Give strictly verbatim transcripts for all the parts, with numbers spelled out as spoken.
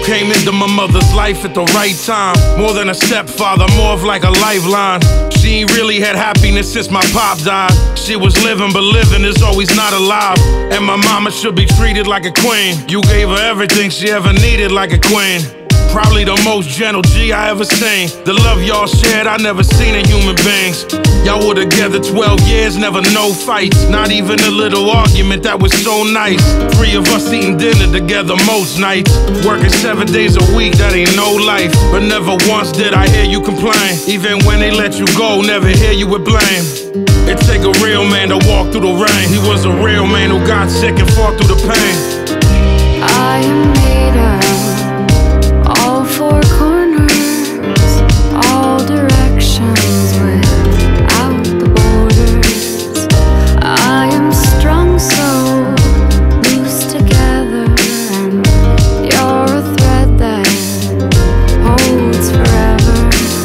came into my mother's life at the right time. More than a stepfather, more of like a lifeline. She ain't really had happiness since my pop died. She was living, but living is always not alive. And my mama should be treated like a queen. You gave her everything she ever needed like a queen. Probably the most gentle G I ever seen. The love y'all shared, I never seen in human beings. Y'all were together twelve years, never no fights. Not even a little argument, that was so nice. Three of us eating dinner together most nights. Working seven days a week, that ain't no life. But never once did I hear you complain. Even when they let you go, never hear you with blame. It take a real man to walk through the rain. He was a real man who got sick and fought through the pain. I am made of all four corners, all directions without the borders. I am strung so loose together, and you're a thread that holds forever.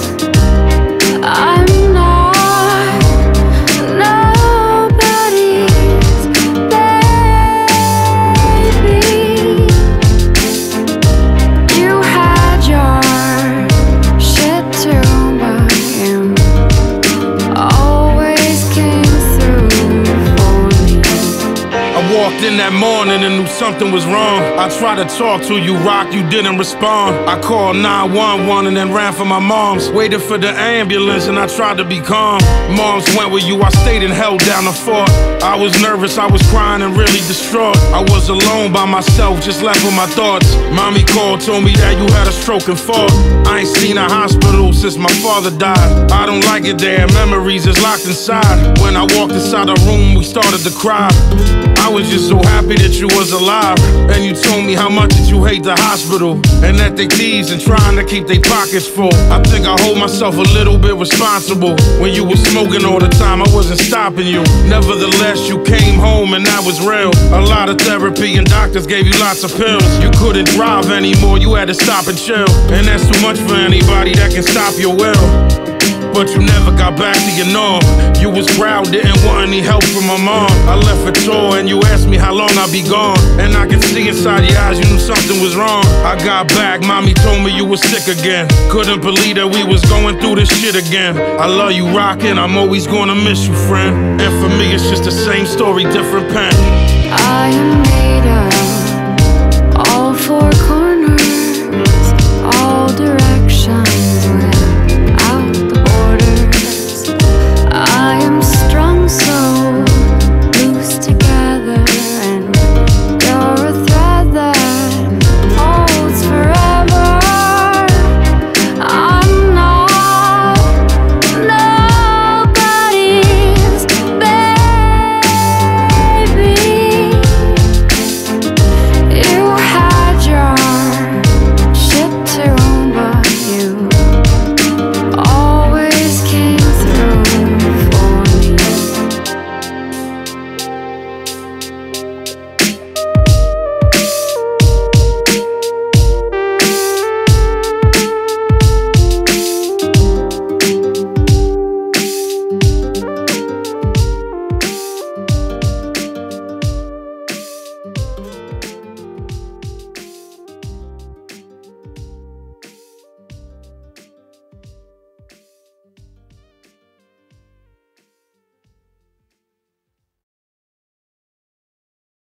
I'm not nobody's baby. You had your shit too, but you always came through for me. I walked in that morning and knew something was wrong. I tried to talk to you, Rock, you didn't respond. I called nine one one and then ran for my mom's. Waited for the ambulance and I tried to be calm. Moms went with you, I stayed and held down the fort. I was nervous, I was crying and really distraught. I was alone by myself, just left with my thoughts. Mommy called, told me that you had a stroke and fought. I ain't seen a hospital since my father died. I don't like it there, memories is locked inside. When I walked inside the room, we started to cry. I was just so happy that you was alive. And you told me how much that you hate the hospital, and that they thieves and trying to keep their pockets full. I think I hold myself a little bit responsible. When you were smoking all the time, I wasn't stopping you. Nevertheless, you came home and that was real. A lot of therapy and doctors gave you lots of pills. You couldn't drive anymore, you had to stop and chill. And that's too much for anybody that can stop your will. But you never got back to your norm. You was proud, didn't want any help from my mom. I left for tour and you asked me how long I'd be gone. And I can see inside your eyes you knew something was wrong. I got back, mommy told me you was sick again. Couldn't believe that we was going through this shit again. I love you, rockin', I'm always gonna miss you, friend. And for me it's just the same story, different pen. I am made of